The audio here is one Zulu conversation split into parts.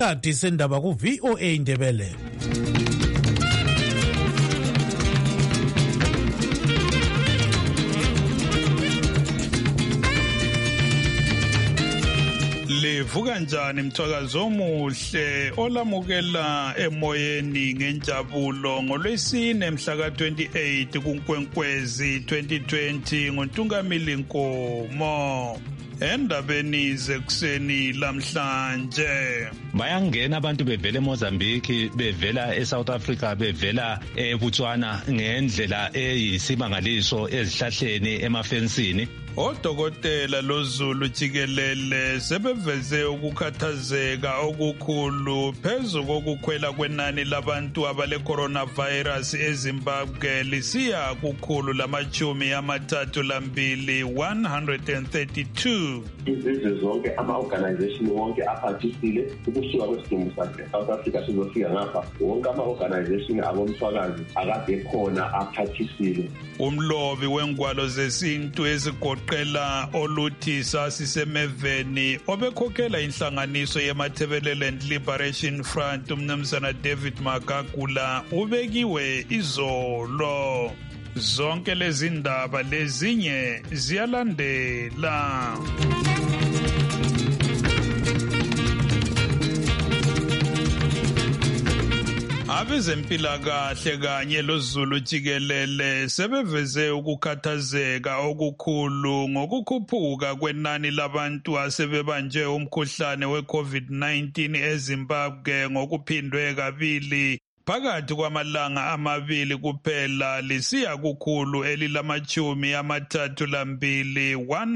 Isikhathi sendaba ku VOA Indebele. Livuka njani mthwakazo omuhle olamukela emoyeni ngenjabulo ngolwesine mhla ka-28 kuNkwenkwezi 2020 ngoNtungamili Nkomo. Endabeni zekuseni lamhlanje bayangena abantu bevela eMozambique, bevela eSouth Africa, bevela eBotswana ngendlela eyisimangaliso ezihlahleni emafensini. Odokotela loZulu jikelele sebeveze ukukhathazeka okukhulu phezu kokukhwela kwenani labantu abale coronavirus eZimbabwe lisiya kukhulu lama-32 132. Izizwe zonke ama-organization wonke aphathisile ukusuka kwesidingo sakhe South Africa sizofika ngapha wonke ama-organization abomswakazi akade khona aphathisile. Umlobi wengwalo zesintu ezigoqela oluthi sasisemeveni obekhokhela inhlanganiso yeMatabeleland Liberation Front umnumzana David Magagula ubekiwe izolo. Zonke lezi ndaba lezinye ziyalandela. Abezempilakahle kanye loZulu jikelele sebeveze ukukhathazeka okukhulu ngokukhuphuka kwenani labantu asebebanjwe umkhuhlane we-COVID-19 eZimbabwe ngokuphindwe kabili phakathi kwamalanga amabili kuphela lisiya kukhulu elilama-32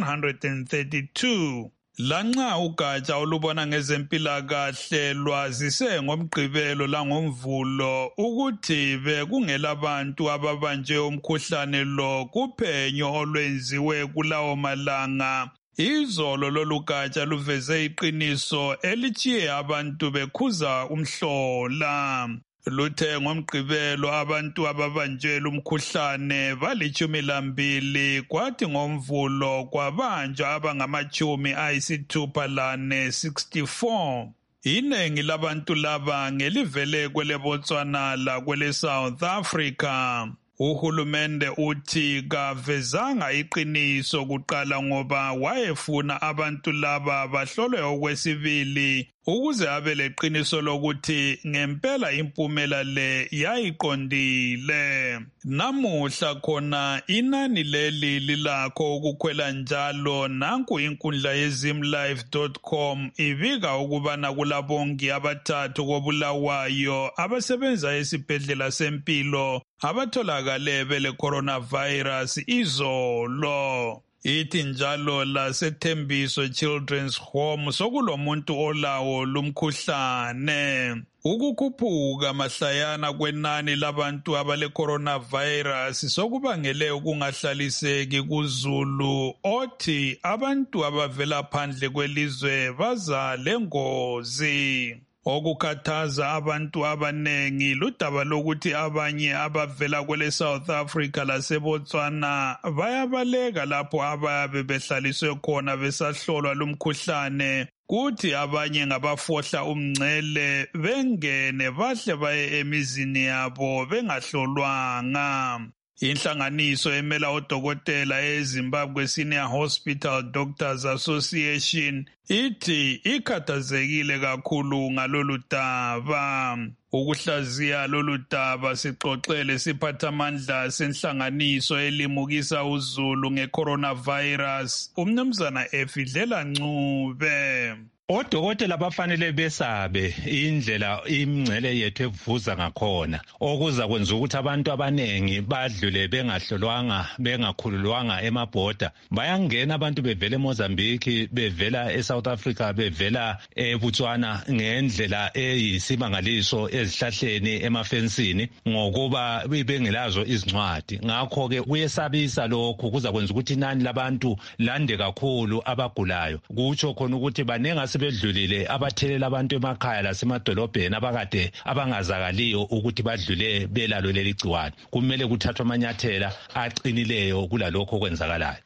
132. Lanxa ugatsha olubona ngezempilakahle lwazise ngoMgqibelo langomvulo ukuthi bekungelabantu ababanjwe umkhuhlane lo kuphenyo olwenziwe kulawo malanga. Izolo lolu gatsha luveze iqiniso elitshiye abantu bekhuza umhlola. Luthe ngoMgqibelo abantu ababanjwe umkhuhlane bali-12 kwathi ngomvulo kwabanjwa abangama-64. Iningi labantu laba ngelivele kweleBotswana lakwele South Africa. Uhulumende uthi kavezanga iqiniso kuqala ngoba wayefuna abantu laba bahlolwe okwesibili ukuze abe leqiniso lokuthi ngempela impumela le yayiqondile. Namuhla khona inani leli lilakho ukukhwela njalo. Nanku inkundla yezimlife.com ibika ukubana kulabongi abathathu koBulawayo abasebenza esibhedlela sempilo abatholakale bele coronavirus izolo. Ithi njalo laseThembiso Children's Home sokulomuntu olawo lumkhuhlane. Ukukhuphuka mahlayana kwenani labantu abale coronavirus sokubangele ukungahlaliseki kuZulu othi abantu abavela phandle kwelizwe baza lengozi. Okukhathaza abantu abanengi ludaba lokuthi abanye abavela kwele South Africa laseBotswana bayabaleka lapho abayabe behlaliswe khona besahlolwa lumkhuhlane. Kuthi abanye ngabafohla umngcele bengene bahle baye emizini yabo bengahlolwanga. Inhlanganiso emela odokotela eZimbabwe Senior Hospital Doctors Association ithi ikhathazekile kakhulu ngalolu daba. Ukuhlaziya lolu daba sixoxele siphathamandla senhlanganiso elimukisa uZulu nge-coronavirus umnumzana Efidlela Ncube. Odokotela bafanele besabe indlela imingcele yethu evuza ngakhona okuza kwenza ukuthi abantu abanengi badlule bengahlolwanga bengakhululwanga emabhoda. Bayangena abantu bevela eMozambique, bevela eSouth Africa, bevela eBotswana ngendlela eyisimangaliso ezihlahleni emafensini ngokuba bengelazo izincwadi. Ngakho ke kuyesabisa lokho kuza kwenza ukuthi inani labantu lande kakhulu abagulayo. Kutsho khona ukuthi banenga sebedlulile abathelela abantu emakhaya lasemadolobheni abakade abangazakaliyo ukuthi badlule belalo leli gciwane. Kumele kuthathwe amanyathela aqinileyo kulalokho okwenzakalayo.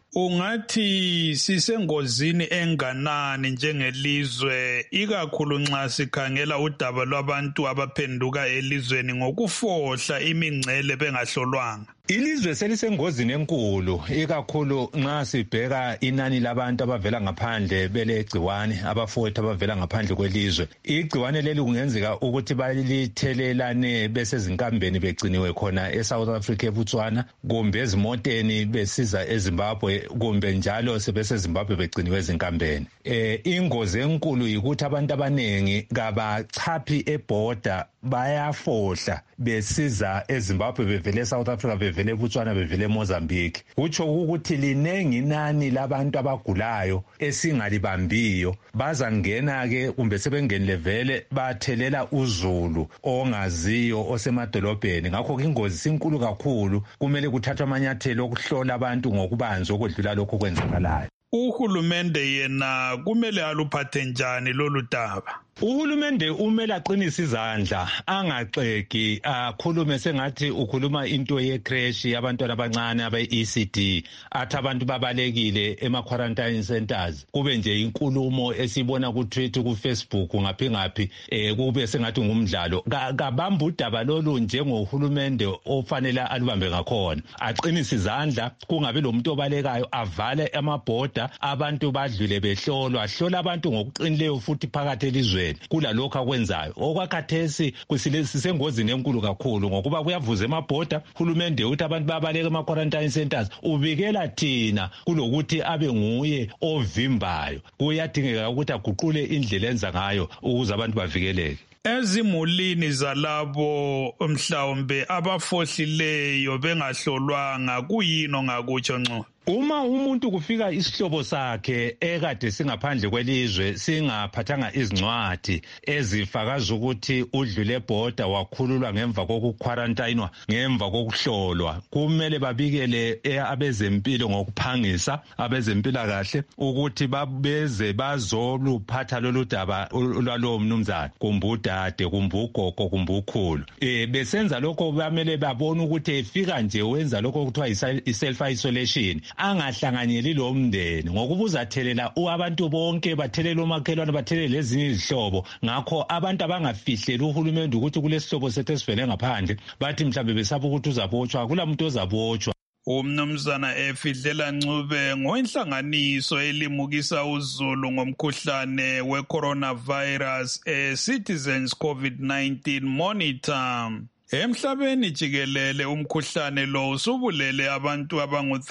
Ungathi sisengozini enganani njengelizwe ikakhulu nxa sikhangela udaba lwabantu abaphenduka elizweni ngokufohla imingcele bengahlolwanga? Ilizwe selisengozini enkulu ikakhulu nxa sibheka inani labantu abavela ngaphandle belegciwane abafowethu abavela ngaphandle kwelizwe. Igciwane leli kungenzeka ukuthi balithelelane besezinkambeni begciniwe khona eSouth Africa eBotswana kumbe ezimoteni besiza eZimbabwe kumbe njalo sebeseZimbabwe begciniwe ezinkambeni. Ingozi enkulu yikuthi abantu abanengi kabachaphi eborder bayafohla besiza eZimbabwe bevele eSouth Africa bevele eBotswana bevele eMozambique. Kutsho ukuthi linengi inani labantu abagulayo esingalibambiyo bazangena ke kumbe sebengenile vele bathelela uzulu ongaziyo osemadolobheni. Ngakho ingozi sinkulu kakhulu, kumele kuthathwe amanyathelo okuhlola abantu ngokubanzi okwedlula lokho kwenzakalayo. Uhulumende yena kumele aluphathe njani lolu daba? Uhulumende umele aqinise izandla angaxeki akhulume sengathi ukhuluma into ye-crash yabantwana abancane abe-ECD athi abantu babalekile ema-quarantine centers kube nje inkulumo esibona ku-Twitter ku-Facebook ngaphi kube sengathi ngumdlalo. Kabamba udaba lolu njengohulumende ofanele alubambe ngakhona, aqinise izandla kungabi lo muntu obalekayo, avale amabhoda abantu badlule behlolwa, hlola abantu ngokuqinileyo futhi phakathi elizweni kulalokho akwenzayo. Okwakhathesi sisengozini enkulu kakhulu ngokuba kuyavuza emabhoda, hulumende uthi abantu babaleka ema-quarantine centers, ubikela thina kulokuthi abe nguye ovimbayo. Kuyadingeka ukuthi aguqule indlela enza ngayo ukuze abantu bavikeleke. Ezimulini zalabo mhlawumbe abafohlileyo bengahlolwanga kuyini ongakutsho ngco? Uma umuntu kufika isihlobo sakhe ekade singaphandle kwelizwe singaphathanga izincwadi ezifakaza ukuthi udlule ebhoda wakhululwa ngemva kokuquarantinwa ngemva kokuhlolwa, kumele babikele abezempilo ngokuphangisa, abezempilakahle ukuthi beze bazoluphatha lolu daba lwalowo mnumzana kumbe udade kumbe ugogo kumbe ukhulu. Besenza lokho bamele babone ukuthi efika nje wenza lokho kuthiwa i-self isolation, angahlanganyeli lo mndeni ngokuba uzathelela abantu bonke, bathelela omakhelwane, bathelela lezinye izihlobo. Ngakho abantu abangafihleli uhulumende ukuthi kulesihlobo sethu esivele ngaphandle bathi mhlawumbe besaba ukuthi uzabotshwa, kulamuntu ozabotshwa. Umnumzana Efidlela Ncube ngoinhlanganiso elimukisa uzulu ngomkhuhlane we-coronavirus Citizens COVID-19 Monitor. Emhlabeni jikelele umkhuhlane lo usubulele abantu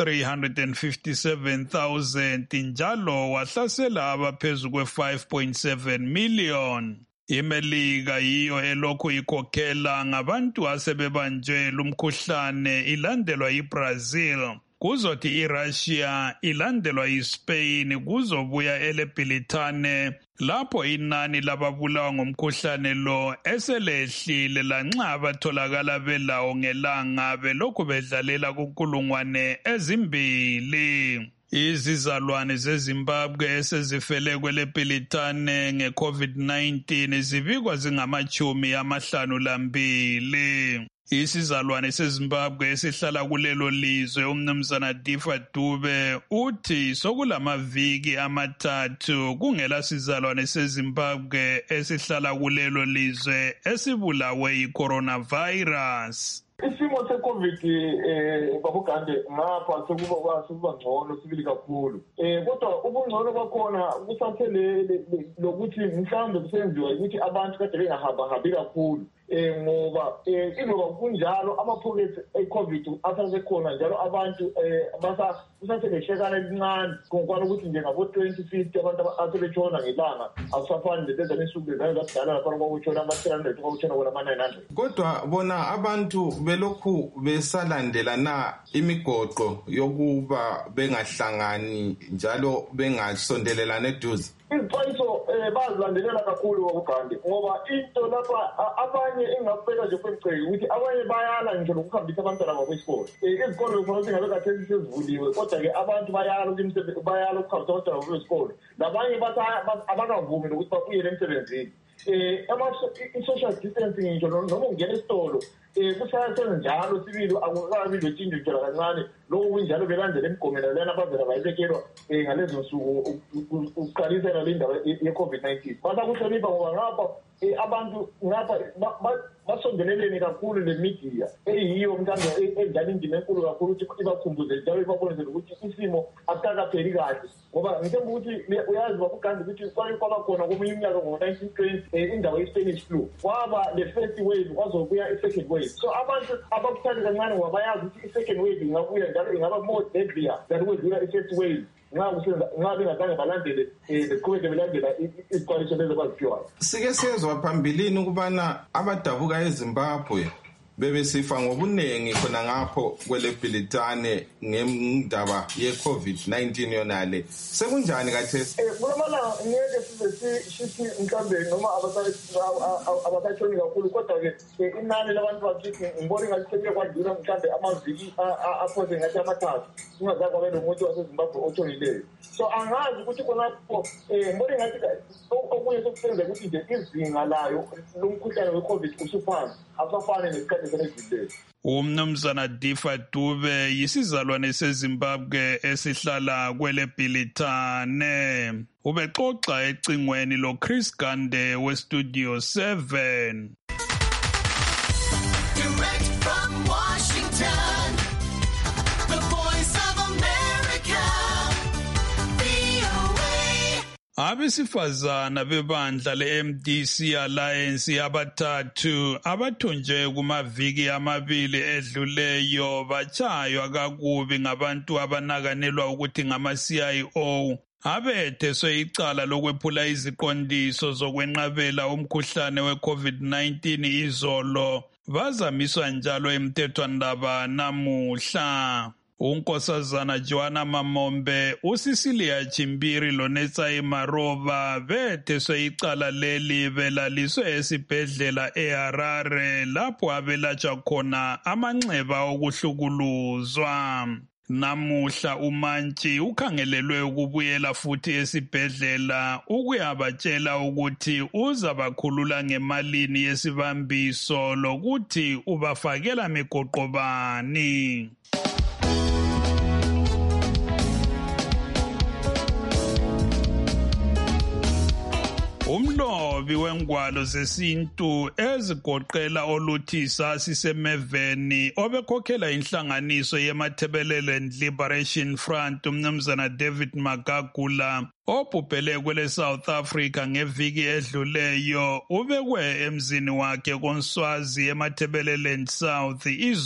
abangu-357,000 njalo wahlasela abaphezu kwe-5.7 million. IMelika yiyo elokhu ikhokhela ngabantu asebebanjwe lumkhuhlane ilandelwa yiBrazil. Kuzothi iRussia ilandelwa yiSpain, kuzobuya eleBritane lapho inani lababulawa ngomkhuhlane lo eselehlile lanxa abatholakala belawo ngelanga belokhu bedlalela kunkulungwane ezimbili. Izizalwane zeZimbabwe esezifele kweleBritane nge-COVID-19 zibikwa zingama-52. Isizalwane seZimbabwe esihlala kulelo lizwe umnumzana Difa Dube uthi sokulamaviki amathathu kungela sizalwane seZimbabwe esihlala kulelo lizwe esibulawe yi-coronavirus. Isimo se-COVID babugande ngapha sekuba ngcono sibili kakhulu. Kodwa ubungcono bakhona kusathelele lokuthi mhlawumbe kusenziwa ukuthi abantu kade bengahambi kakhulu. Ngoba iloba kunjalo amaphokethe e-COVID asasekhona njalo abantu kusasebeshekana elincane kungakwana ukuthi nje ngabo-2050 abantu asebetshona ngelanga akusafani lezenzana insuku zakudala lapha kwakutshona ama-300 kwakutshona kona ama-900. Kodwa bona abantu belokhu besalandela na imigoqo yokuba bengahlangani njalo bengasondelelana eduze? Izixwayiso bazilandelela kakhulu babugande ngoba into lapha abanye engabeka nje kwemceki ukuthi abanye bayala nje lokuhambisa abantwana babo esikole. Izikole kufanele ukuthi ngabe khathesi sezivuliwe kodwa-ke abantu bayala ukuhambisa abantwana babo esikole, nabanye abakavumi nokuthi babuyele emsebenzini. i-social distancing ngisho noma ungena esitolo kusasenjalo sibili akukabi lotshintsho nje kancane lokho kunjalo belandela imigomelo lena abavela bayibekelwa ngalezo nsuku uqalisela le ndaba ye-COVID-19 basakuhlonipha ngoba ngapha abantu ngapha basondeleleni kakhulu le media eyiyo mntanda edlala indima enkulu kakhulu ukuthi ibakhumbuze njalo ibabonise ukuthi isimo akakapheli kahle ngoba ngithemba ukuthi uyazi bakuganda ukuthi kwaba khona komunye umnyaka ngo-1920 indaba ye-Spanish flu kwaba le first wave kwazobuya i-second wave so abantu abakuthandi kancane ngoba bayazi ukuthi i-second wave ingabuya njalo ingaba more deadlier than kwedlula i-first wave nxa bengazange balandele beqhubeke belandela izixwayiso lezo abaziphiwayo. Sike sezwa phambilini ukubana abadabuka eZimbabwe bebesifa ngobuningi khona ngapho kweleBhilitane ngendaba ye-COVID-19 yonale. Sekunjani khathesi? Kulamala ngeke size sithi mhlambe noma abathatshoni kakhulu kodwa-ke inani labantu bakithi ngibona ngathi sekuye kwadlula mhlambe amaviki aphose ngathi amathathu kungazange kwabe nomuntu waseZimbabwe otholileyo. So angazi ukuthi khonapho ngibona ngathi okunye sokusenza ukuthi nje izinga layo lomkhuhlane we-COVID usuphansi asafane nesikhathi senedlulile. Umnumzana Difa Dube yisizalwane seZimbabwe esihlala kweleBhilitane ubexoxa ecingweni lo Chris Gande weStudio 7. Direct from Washington, the voice of America, VOA. Abesifazana bebandla le-MDC Alliance abathathu abathunjwe kumaviki amabili edluleyo batshaywa kakubi ngabantu abanakanelwa ukuthi ngama-CIO abetheswe icala lokwephula iziqondiso zokwenqabela umkhuhlane we-COVID-19 izolo bazamiswa njalo emthethwandaba namuhla. Unkosazana Joanna Mamombe, uSicilia Chimbiri loNetsayi Maroba betheswe icala leli belaliswe esibhedlela eHarare lapho abelatshwa khona amanxeba okuhlukuluzwa. Namuhla uMantshi ukhangelelwe ukubuyela futhi esibhedlela ukuyabatshela ukuthi uzabakhulula ngemalini yesibambiso lokuthi ubafakela migoqo bani. Umlobi wengwalo zesintu ezigoqela oluthi sasisemeveni obekhokhela inhlanganiso yeMatabeleland Liberation Front umnumzana David Magagula obhubhele kwele South Africa ngeviki edluleyo ubekwe emzini wakhe koNswazi eMatabeleland South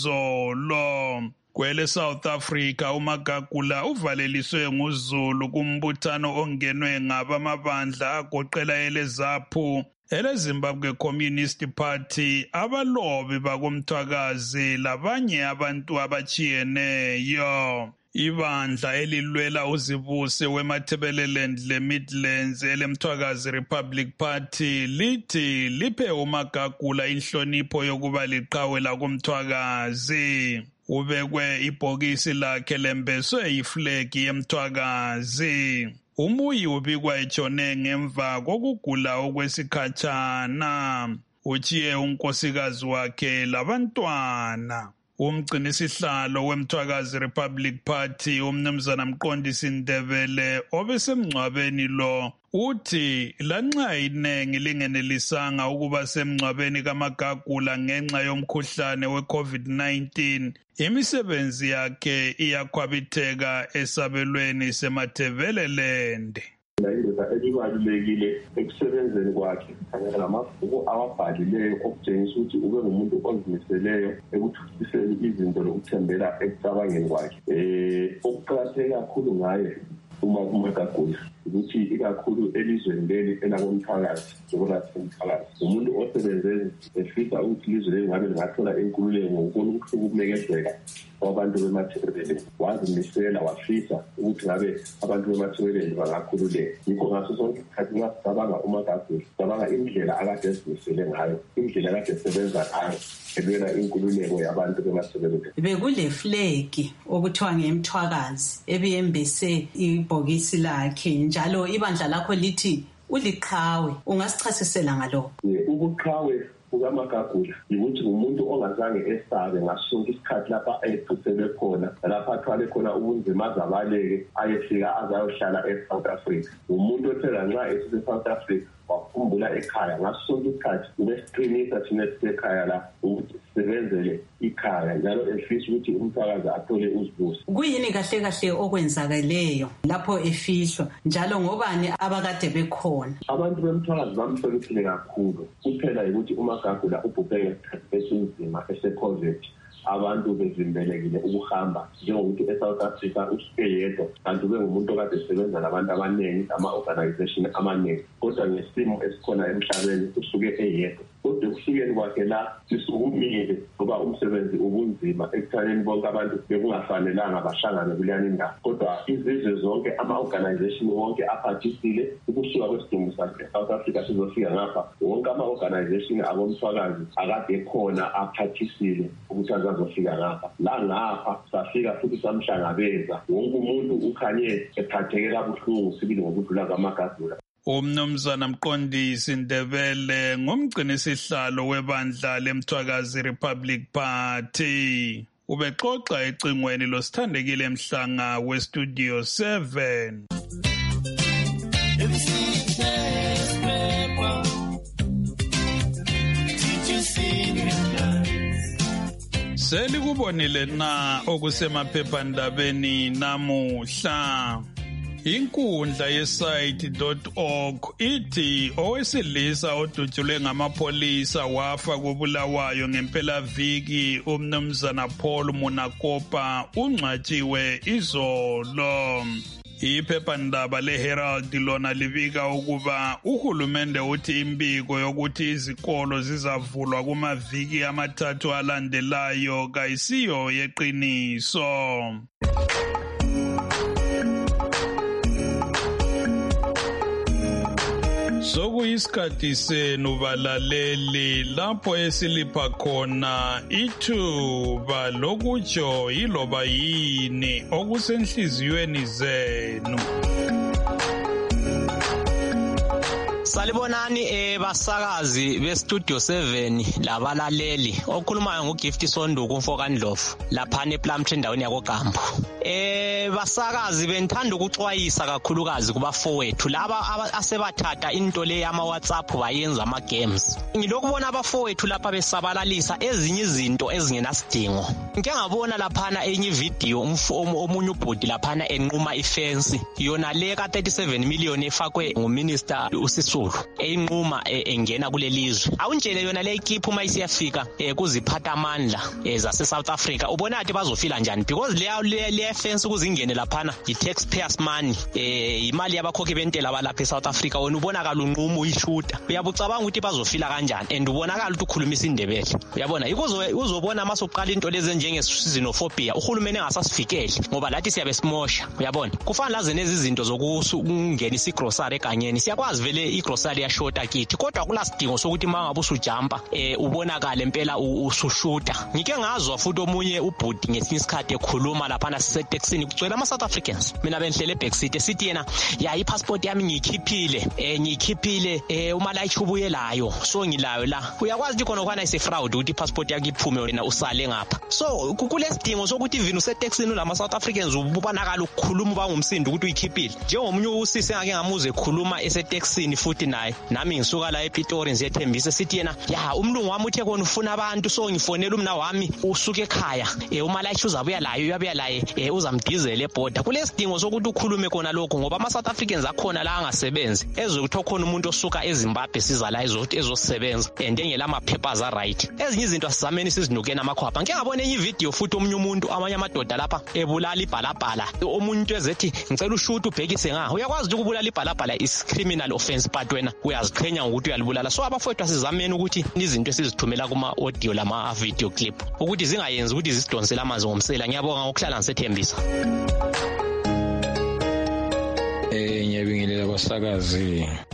izolo. Kwele South Africa uMagagula uvaleliswe nguZulu kumbuthano ongenwe ngabamabandla agoqela eleZAPU, eleZimbabwe Communist Party, abalobi bakomthwakazi labanye abantu abachiyeneyo. Ibandla elilwela uzibuse weMatabeleland leMidlands elemthwakazi Republic Party lithi liphe uMagagula inhlonipho yokuba liqhawe lakomthwakazi. Ubekwe ibhokisi lakhe lembeswe iflegi yemthwakazi. Umuyi ubikwa etshone ngemva kokugula okwesikhatshana. Uchiye unkosikazi wakhe labantwana. Umgcinisihlalo wemthwakazi Republic Party umnumzana Mqondisi Ndebele obesemngcwabeni lo uthi lanxa inengi lingenelisanga ukuba semngcwabeni kaMagagula ngenxa yomkhuhlane we-COVID-19 imisebenzi yakhe iyakhwabitheka esabelweni seMatabeleland. Indoda elibalulekile ekusebenzeni kwakhe kanye namabhuku awabhalileyo okutshengisa ukuthi ube ngumuntu ozimiseleyo ekuthuthukiseni izinto lokuthembela ekucabangeni kwakhe. Okuqakatheke kakhulu ngaye uMagagula ukuthi ikakhulu elizweni leli elakomthakazi njengoba umthakazi umuntu osebenze efisa ukuthi ilizwe leli ngabe lingathola inkululeko ngokubona ukuhlukumezeka kwabantu beMatabeleland. Wazimisela wafisa ukuthi ngabe abantu beMatabeleland bangakhululeka. Yikho ngaso sonke isikhathi ngasicabanga uMagagula cabanga indlela akade ezimisele ngayo, indlela akade esebenza ngayo elwela inkululeko yabantu beMatabeleland. Bekule flegi okuthiwa ngemthwakazi ebiyembese ibhokisi lakhe njalo ibandla lakho lithi uliqhawe ungasichasisela ngalokho? Ubuqhawe kukaMagagula ukuthi umuntu ongazange esabe ngasonke isikhathi lapha ayephuselwe khona lapha athwale khona ubunzima azabaleke ayefika azayohlala eSouth Africa. Umuntu othela nxa eSouth Africa wakhumbula ekhaya ngasonke isikhathi ubesiqinisa thina sisekhaya la ukuthi sisebenzele ikhaya njalo efisa ukuthi umphakazi athole uzibuso. Kuyini kahle kahle okwenzakeleyo lapho efihlwa njalo ngobani abakade bekhona? Abantu bemphakazi bamhloniphile kakhulu kuphela ukuthi uMagagula ubhubheke ngesikhathi esinzima ese-COVID. Abantu bezimbelekile ukuhamba njengokuthi eSouth Africa usuke yedwa kanti bengumuntu okade esebenza labantu abaningi ama-organization amaningi kodwa ngesimo esikhona emhlabeni usuke eyedwa. Kodwa ekufikeni kwakhe la sisukumile ngoba umsebenzi ubunzima ekuthaneni bonke abantu bekungafanelanga bahlangane kuleyani ndawo. Kodwa izizwe zonke ama-organization wonke aphathisile ukusuka kwesidumbu sakhe eSouth Africa sizofika ngapha. Wonke ama-organization abomswakazi akade khona aphathisile ukuthi azofika ngapha. La ngapha safika futhi samhlangabeza. Wonke umuntu ukhanye ephatheke kabuhlungu sibili ngokudlula kaMagagula. Umnumzana Mqondisi Ndebele ngumgcini sihlalo webandla leMthwakazi Republic Party. Ubexoxa ecingweni losithandekile Mhlanga weStudio 7. Selikubonile na okusemaphephandabeni namuhla? Inkundla yesite.org ithi owesilisa odutshulwe ngamapolisa wafa kubulawayo ngempelaviki umnumzana Paul Munakopa ungcwatshiwe izolo. Iphephandaba leHerald lona libika ukuba uhulumende uthi imbiko yokuthi izikolo zizavulwa kumaviki amathathu alandelayo kayisiyo yeqiniso. Sokuyisikhathi senu balaleli lapho esilipha khona ithuba lokutsho yiloba yini okusenhliziyweni zenu. Salibonani basakazi beStudio 7 labalaleli okhulumayo nguGift Sonduku umfokandlovu lapha ePlumtree endaweni yakoGambu. Basakazi benthanda ukuxwayisa kakhulukazi kubafowethu laba asebathatha into le yama WhatsApp bayenza ama games. Ngilokubona abafowethu lapha besabalalisa ezinye izinto ezingenasidingo. Ngike ngabona laphana enye video omunye ubhudi laphana enquma ifence yona le ka 37 million efakwe nguminister uSisulu enquma engena kulelizwe. Awuntshele yona le equipe uma isiyafika kuziphatha amandla zase South Africa ubona athi bazofila njani because le fence ukuzingene laphana i-taxpayers money imali yabakhokhi bentela balapha eSouth Africa wena ubonakala unquma uyishuta uyabucabanga ukuthi bazofila kanjani and ubonakala ukuthi ukhulumisa indebele uyabona uzobona masoqala into lezi njenge-xenophobia uhulumeni engasasifikeli ngoba lathi siyabe simosha uyabona kufanele laze nezi zinto zokungenisa igrocery eganyeni siyakwazi vele igrocery yashota kithi kodwa kulasidingo sokuthi mangabe usujampa ubonakala impela usushuta. Ngike ngazwa futhi omunye ubhudi ngesinye isikhathi ekhuluma laphana sisetaxini kugcwele ama-South Africans mina benhlele eBackseat sithi yena ya ipassport yami ngiyikhiphile umalayithi ubuyelayo so ngilayo la uyakwazi ukuthi khona kwana isefraud ukuthi ipassport yakho iphume wena usale ngapha so kulesidingo sokuthi even usetaxini ulama-South Africans ubonakala ukukhuluma ubangumsindo ukuthi uyikhiphile njengomunye usisi engake ngamuze ekhuluma esetaxini futhi naye nami ngisuka la ePitori nziyethembisa sithi yena ya umlungu wami uthe kona ufuna abantu so ngifonela umna wami usuke ekhaya umalayithi uzabuya layo uyabuya laye uzamdizela eborder kulesidingo sokuthi ukhulume khona lokho ngoba ama-South Africans akhona la angasebenzi ezokuthi khona umuntu osuka eZimbabwe siza la ezosebenza and engela ama-papers right ezinye izinto asizameni sizinukeni amakhwapha ngike ngabona enye ivideo futhi omunye umuntu amanye amadoda lapha ebulala ibhalabhala omuntu ezethi ngicela ushuta ubhekise nga uyakwazi ukuthi ukubulala ibhalabhala is criminal offense but wena uyaziqhenya ngokuthi uyalibulala so abafowethu asizameni ukuthi izinto esizithumela kuma-audio lama-video clip ukuthi zingayenzi ukuthi zisidonsele amanzi ngomsela. Ngiyabonga ngokuhlala ngisethembisa. Ngiyabingelela abasakazi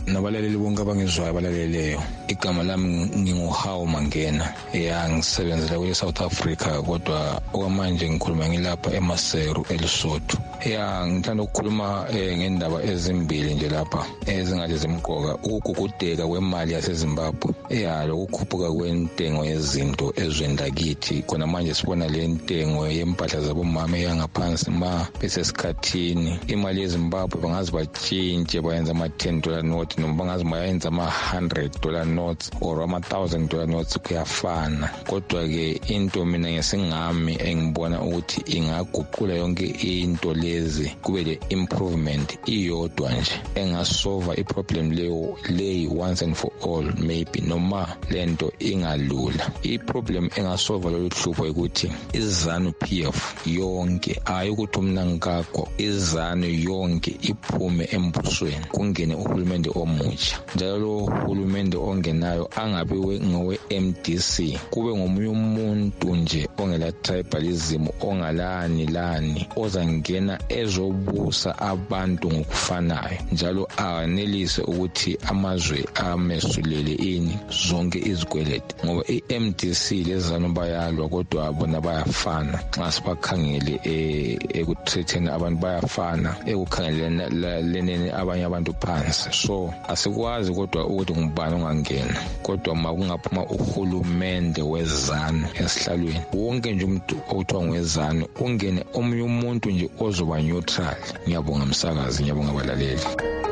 nabalaleli bonke abangizwayo abalaleleyo. Igama lami nginguHawu Mangena. Ngisebenzela kwe-South Africa kodwa okwamanje ngikhuluma ngilapha eMaseru eLesotho. Ngithanda ukukhuluma ngendaba ezimbili nje lapha ezingathi zimqoka. Ukugugudeka kwemali yaseZimbabwe. Lokukhuphuka kwentengo yezinto ezweni lakithi. Khona manje sibona le ntengo yempahla zabomama eyangaphansi ma besesikhathini. Imali yeZimbabwe bangazi batshintshe bayenza ama-$10 note noma bangazi bayenza ama-$100 notes or ama-$1,000 notes kuyafana. Kodwa-ke into mina ngesingami engibona ukuthi ingaguqula yonke into lezi kube le improvement iyodwa nje engasolva iproblem leyo once and for all maybe noma lento ingalula. Iproblem engasolva lolu hlupho ukuthi iZANU PF yonke hayi ukuthi umna ngakho iZANU yonke iphume embusweni kungene uhulumende omutsha. Njalo lo uhulumende ongenayo angabe ngowe MDC kube ngomunye umuntu nje ongela tribalism ongalani ozangena ezobusa abantu ngokufanayo njalo anelise ukuthi amazwe amesulele zonke izikweleti ngoba iMDC lezanu bayalwa kodwa bona bayafana. Nxa sibakhangele ekutretheni abantu bayafana ekukhangeleni abanye abantu phansi. So asikwazi kodwa ukuthi ngubani ongangena kodwa makungaphuma uhulumende weZANU esihlalweni wonke nje umuntu okuthiwa ngweZANU ungene omunye umuntu nje ozoba neutral. Ngiyabonga msakazi, ngiyabonga abalaleli.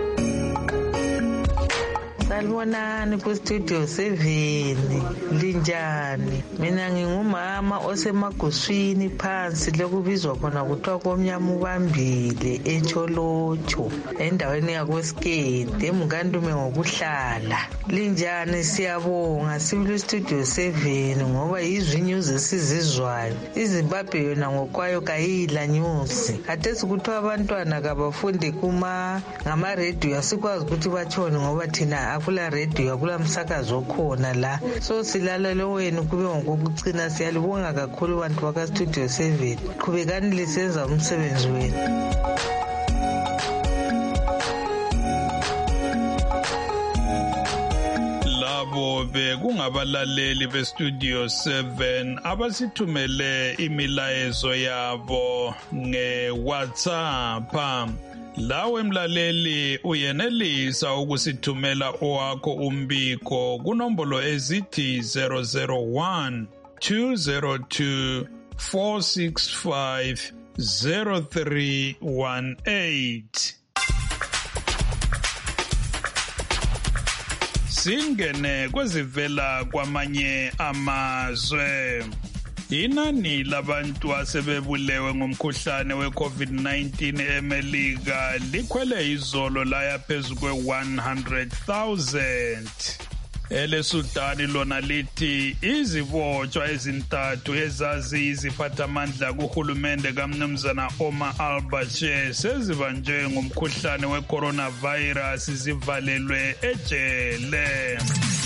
Salibonani ku-Studio 7 linjani? Mina ngingumama osemaguswini phansi lokubizwa khona kuthiwa komnyama ubambile eTsholotsho endaweni yakweSkete eMkandume ngokuhlala. Linjani? Siyabonga sibili Studio 7 ngoba yizwi news esizizwayo. iZimbabwe yona ngokwayo kayila news. Hathesi kuthiwa abantwana kabafunde ngama-radio asikwazi ukuthi batshone ngoba thina akula radio akula msakazo khona la. So silalela wenu kube ngokucina. Siyalibonga kakhulu bantu baka Studio 7. Qhubekani lisenza umsebenzi wenu. Labo bekungabalaleli beStudio 7 abasithumele imilayezo yabo ngeWhatsApp. Lawe mlaleli uyenelisa ukusithumela owakho umbiko kunombolo ezithi 001 202 465 0318. Singene kwezivela kwamanye amazwe. Inani labantu asebebulewe ngomkhuhlane we-COVID-19 eMelika likhwele izolo laya phezu kwe-100,000. EleSudani lona lithi izibotshwa ezintathu ezazi iziphathamandla kuhulumende kaMnumzana Omar al-Bashir sezibanjwe ngomkhuhlane we-coronavirus zivalelwe ejele.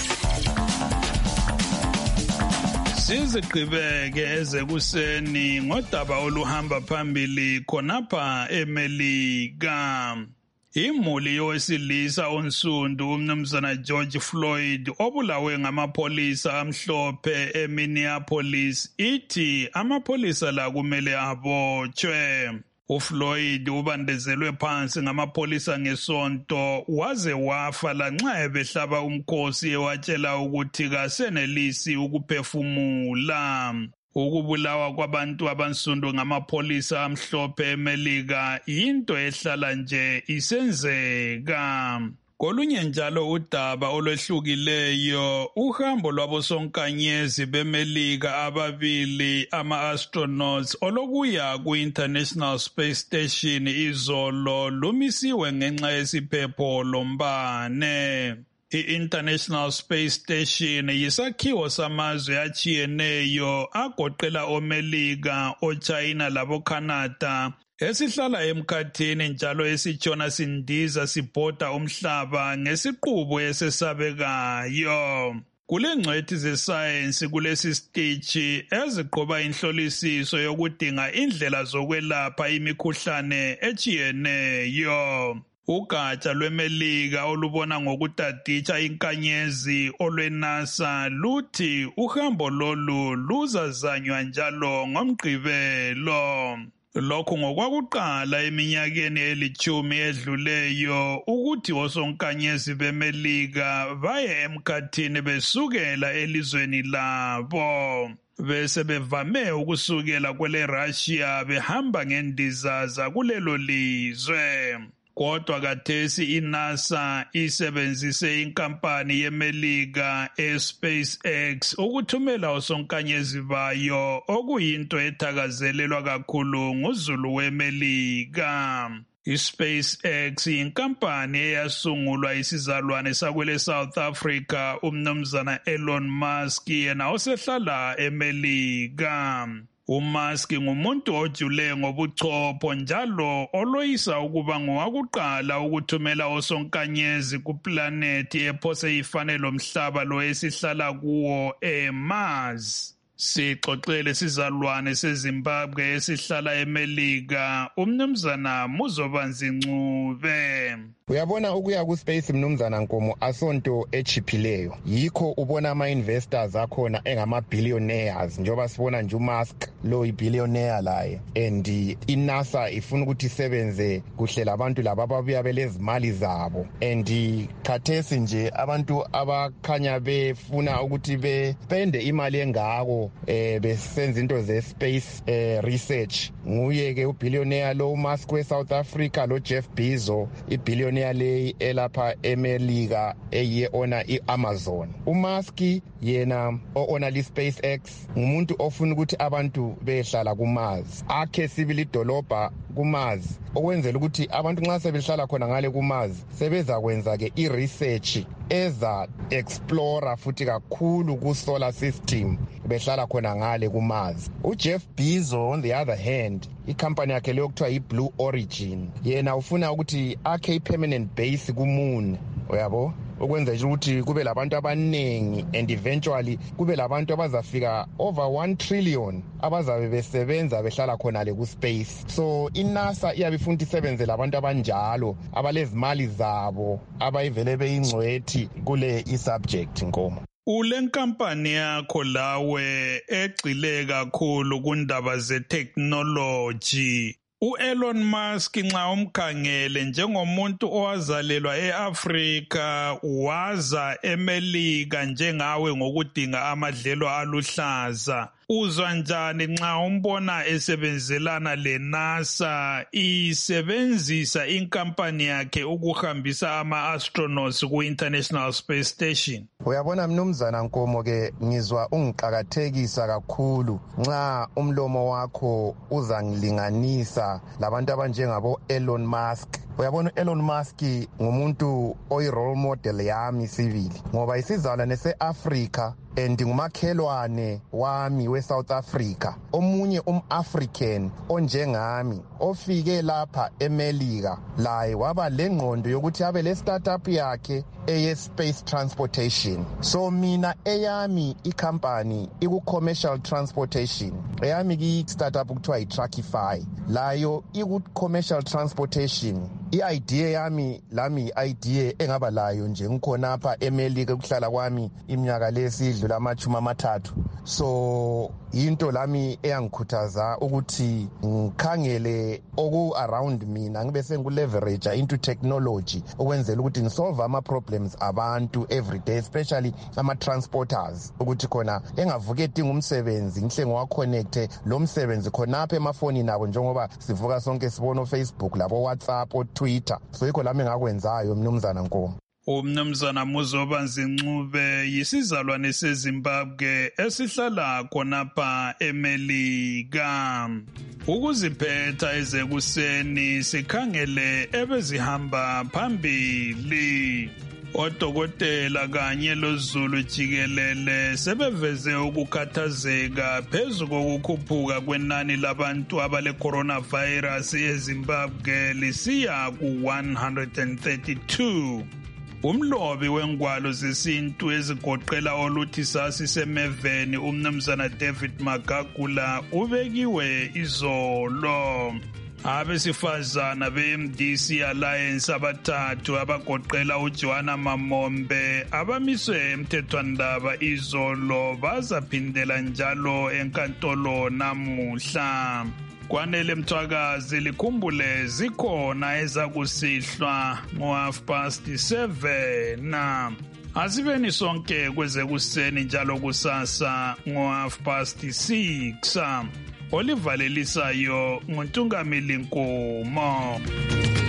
Siziqhibeke ezekuseni ngodaba oluhamba phambili khonapha eMelika. Imuli yowesilisa onsundu uMnumzana George Floyd obulawe ngamapolisa amhlophe eMinneapolis ithi amapholisa la kumele abotshwe. uFloyd ubandezelwe phansi ngamapolisa ngesonto waze wafa lanxa ebehlaba umkhosi ewatshela ukuthi kasenelisi ukuphefumula. Ukubulawa kwabantu abansundu ngamapolisa amhlophe eMelika into ehlala nje isenzeka. Kolunye njalo udaba olwehlukileyo uhambo lwabosonkanyezi beMelika ababili ama-astronauts olokuya ku-International Space Station izolo lumisiwe ngenxa yesiphepho lombane. I-International Space Station yisakhiwo samazwe atshiyeneyo agoqela oMelika, oChina laboCanada esihlala emkhathini njalo esitshona sindiza sibhoda umhlaba ngesiqubu esesabekayo. Kulengcwethi zesayensi kulesi stage eziqoba inhlolisiso yokudinga indlela zokwelapha imikhuhlane etshiyeneyo. Ugatsha lweMelika olubona ngokutaditsha inkanyezi olweNASA luthi uhambo lolu luzazanywa njalo ngoMgqibelo. Lokhu ngokwakuqala eminyakeni elithumi edluleyo ukuthi osonkanyezi beMelika baye emkhathini besukela elizweni labo. Bese bevame ukusukela kwele Russia behamba ngendiza zakulelo lizwe. Kodwa kathesi iNASA isebenzise inkampani yeMelika eSpaceX ukuthumela osonkanyezi bayo okuyinto ethakazelelwa kakhulu nguzulu weMelika. iSpaceX inkampani eyasungulwa isizalwane sakwele South Africa umnumzana Elon Musk yena osehlala eMelika. uMusk ngumuntu ojule ngobuchopho njalo oloyisa ukuba ngowakuqala ukuthumela osonkanyezi kuplanethi ephose ifane lomhlaba lo esihlala kuwo eMars. Sixoxele sizalwane seZimbabwe esihlala eMelika umnumzana Muzobanzi Ncube. Uyabona ukuya ku-space mnumzana Nkomo asonto echiphileyo. Yikho ubona ama-investors akhona engama-billionaires njengoba sibona nje uMusk lo i-billionaire laye. And iNASA ifuna ukuthi isebenze kuhle labantu laba ababuya belezimali zabo. And khathesi nje abantu abakhanya befuna ukuthi bespende imali engako besenza into ze-space research. Nguye ke u-billionaire lo uMusk we-South Africa lo Jeff Bezos i-billionaire le elapha eMelika eyiona iAmazon. uMusk yena oona li-SpaceX ngumuntu ofuna ukuthi abantu behlala kuMars, akhe sibili idolobha kuMars okwenzela ukuthi abantu nxa sebehlala khona ngale kuMars sebezakwenza ke i-research eza explore futhi kakhulu ku-solar system behlala khona ngale kuMars. uJeff Bezos on the other hand ikhampani yakhe leyo kuthiwa yi-Blue Origin yena ufuna ukuthi akhe i-permanent base kuMoon, uyabo, okwenza nje ukuthi kube labantu abaningi and eventually kube labantu abazafika over 1 trillion abazabe besebenza behlala khona le ku-space. So iNASA iyabe ifuna ukuthi isebenze labantu abanjalo abalezimali zabo abayivele beyingcwethi kule i-subject Nkomo. Ule nkampani yakho lawe egxile kakhulu kundaba ze-technology. U-Elon Musk nxa umkhangele njengomuntu owazalelwa e-Afrika waza eMelika njengawe ngokudinga amadlelo aluhlaza. Uzwa njani nxa umbona esebenzelana leNASA isebenzisa inkampani yakhe ukuhambisa ama-astronauts ku-International Space Station? Uyabona mnumzana Nkomo ke ngizwa ungiqakathekisa kakhulu nxa umlomo wakho uzangilinganisa labantu abanjengabo Elon Musk. Uyabona Elon Musk ngumuntu oyi-role model yami sibili ngoba isizalwane se-Africa and ngumakhelwane wami we-South Africa. Omunye um-African onjengami ofike lapha eMelika laye waba lengqondo yokuthi abe le-startup yakhe eye-space transportation. So mina eyami ikhampani iku-commercial transportation, eyami ki-startup kuthiwa yi-Truckify, layo iku-commercial transportation. I-idea yami lami i-idea engaba layo nje ngikhonapha eMelika ukuhlala kwami iminyaka lesidlula ama-30. So into lami eyangikhuthaza ukuthi ngikhangele oku-around mina ngibe sengiku-leverage into technology okwenzela ukuthi ngisolve ama-problems abantu everyday, especially ama-transporters, ukuthi khona engavuke edinga umsebenzi ngihle ngiwaconnecte lo msebenzi khonapha emafonini abo njengoba sivuka sonke sibona oFacebook labo-WhatsApp o-Twitter. So yikho lami engakwenzayo mnumzana Nkomo. Umnumzana Muzobanzi Ncube yisizalwane seZimbabwe esihlala khonapha eMelika. Ukuziphetha ezekuseni sikhangele ebezihamba phambili. Odokotela kanye loZulu jikelele sebeveze ukukhathazeka phezu kokukhuphuka kwenani labantu abale coronavirus eZimbabwe lisiya ku-132. Umlobi wengwalo zesintu ezigoqela oluthi sasi semeveni umnumzana David Magagula ubekiwe izolo. Abesifazana be-MDC Alliance abathathu abagoqela uJohana Mamombe abamiswe emthethwandaba izolo bazaphindela njalo enkantolo namuhla. Kwanele Mthwakazi likhumbule zikhona ezakusihlwa ngo-7:30. Asibeni sonke kwezekuseni njalo kusasa ngo-6:30. Olivalelisayo nguNtungamili Nkomo.